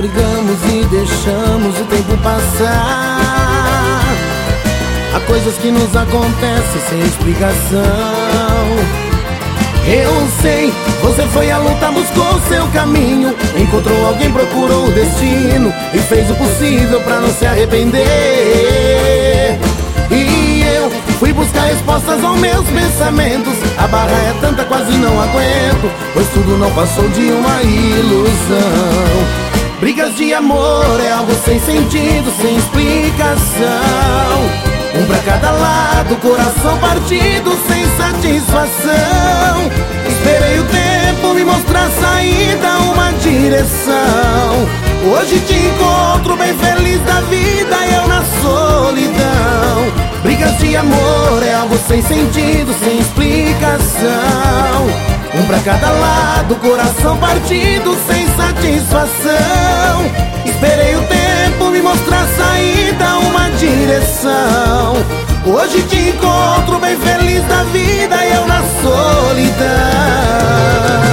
brigamos e deixamos o tempo passar. Há coisas que nos acontecem sem explicação. Eu sei, você foi à luta, buscou seu caminho, encontrou alguém, procurou o destino e fez o possível pra não se arrepender. E eu fui buscar respostas aos meus pensamentos. A barra é tanta, quase não aguento, pois tudo não passou de uma ilusão. Brigas de amor é algo sem sentido, sem explicação. Um pra cada lado, coração partido, sem satisfação. Esperei o tempo me mostrar saída, uma direção. Hoje te encontro bem feliz da vida, eu na solidão. Brigas de amor é algo sem sentido, sem explicação. Um pra cada lado, coração partido, sem satisfação. Esperei o tempo me mostrar saída, uma direção. Hoje te encontro bem feliz da vida, eu na solidão.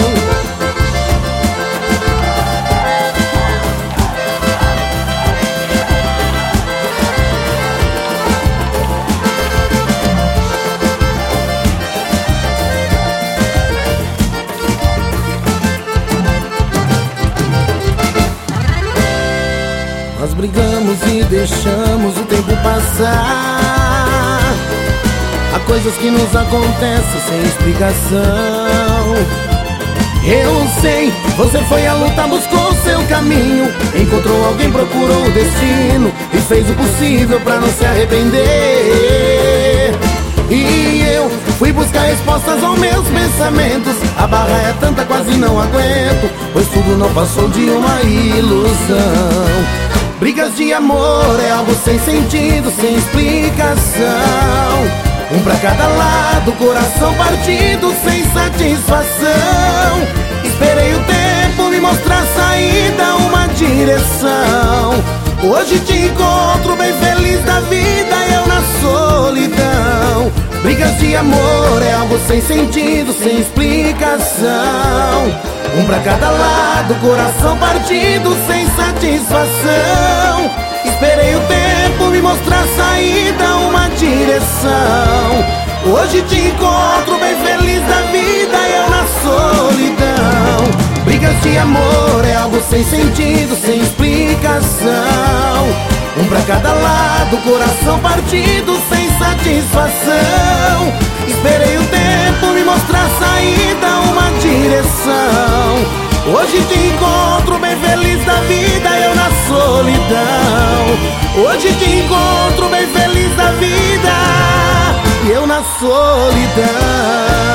Nós brigamos e deixamos o tempo passar. Há coisas que nos acontecem sem explicação. Eu sei, você foi à luta, buscou seu caminho, encontrou alguém, procurou o destino e fez o possível pra não se arrepender. E eu fui buscar respostas aos meus pensamentos. A barra é tanta, quase não aguento, pois tudo não passou de uma ilusão. Brigas de amor é algo sem sentido, sem explicação. Um pra cada lado, coração partido, sem satisfação. Esperei o tempo me mostrar saída, uma direção. Hoje te encontro bem feliz da vida, eu na solidão. Brigas de amor é algo sem sentido, sem explicação. Um pra cada lado, coração partido, sem satisfação. Esperei o tempo me mostrar saída, uma direção. Hoje te encontro bem feliz da vida, eu na solidão. Brigas de amor é algo sem sentido, sem explicação. Um pra cada lado, coração partido, sem satisfação. Esperei o tempo me mostrar saída, uma direção. Hoje te encontro bem feliz da vida, eu na solidão. Hoje te encontro bem feliz da vida, eu na solidão.